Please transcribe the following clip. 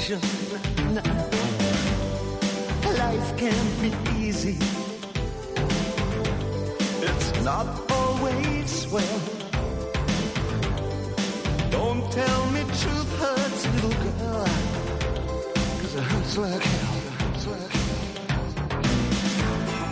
temptation. Life can't be easy. It's not always swell. Don't tell me truth hurts, little girl, 'cause it hurts like hell. It hurts like hell.